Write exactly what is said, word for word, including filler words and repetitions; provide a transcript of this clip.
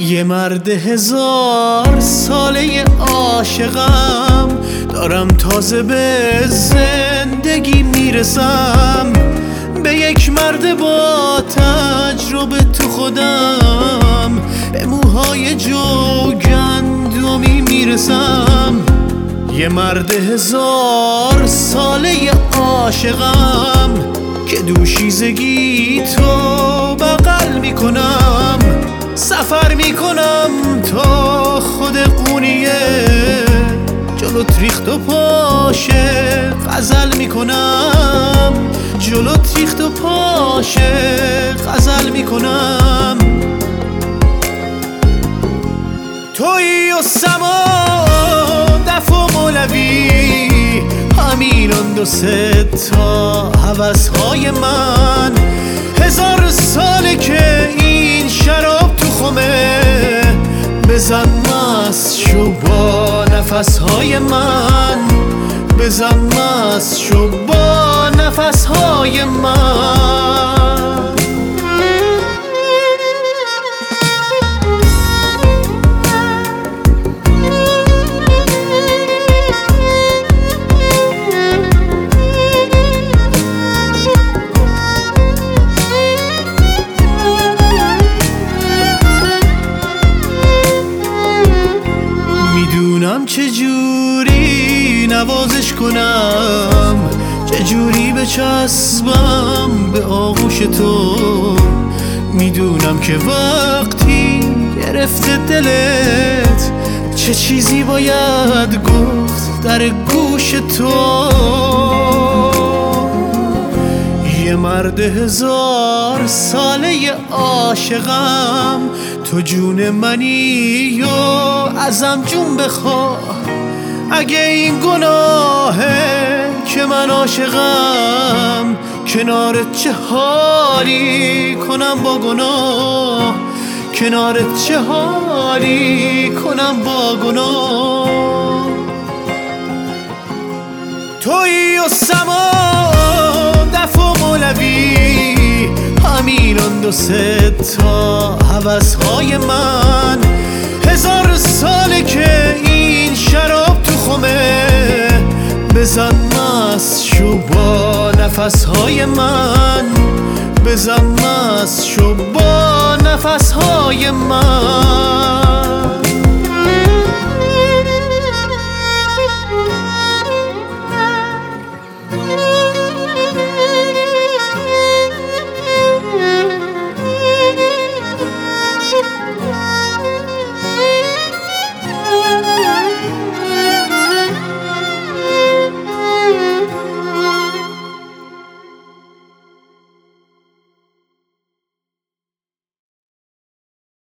یه مرد هزار ساله عاشقم، دارم تازه به زندگی میرسم. به یک مرد با تجربه تو خودم، به موهای جوگندمی میرسم. یه مرد هزار ساله عاشقم که دوشیزگی تو بغل میکنم. سفر میکنم تا خود قونیه، جلوت ریخت و پاشه غزل میکنم. جلوت ریخت و پاشه غزل میکنم. تویی و سما دف و مولوی، همین آن دو سه تا هوس‌های من. هزار ساله که این شراب تو خمه، بزن مست شو با نفس‌های من. بزن مست شو با نفس‌های من. میدونم چجوری نوازش کنم، چجوری بچسبم به آغوش تو. میدونم که وقتی گرفته دلت، چه چیزی باید گفت در گوش تو. یه مرد هزار ساله عاشقم، تو جون منی و ازم جون بخواه. اگه این گناهه که من عاشقم، کنارت چه حالی کنم با گناه. کنارت چه حالی کنم با گناه. تویی و سما دف و مولوی، همین آن دو سه تا هوس‌های من. هزار ساله که این شراب تو خمه، بزن مست شو با نفس‌های من. بزن مست شو با نفس‌های من.